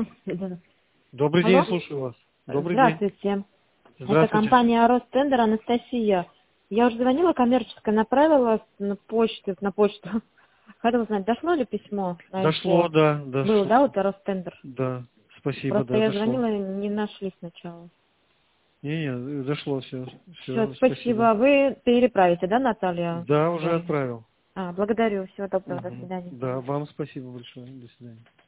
Добрый день, Алло? слушаю вас. Добрый день. Здравствуйте. Это Здравствуйте. компания Ростендер, Анастасия. Я уже звонила, коммерческая направила на почту. Хотела узнать, дошло ли письмо на Дошло, инфо? да, Был, дошло. да, вот Ростендер? Да, спасибо, Просто да, я дошло. звонила, не нашли сначала. Не, дошло все, Все, все, спасибо. спасибо. Вы переправите, да, Наталья Да, уже Григорьевна? отправил. Благодарю. Всего доброго. До Мгм. свидания. Да, вам спасибо большое. До свидания.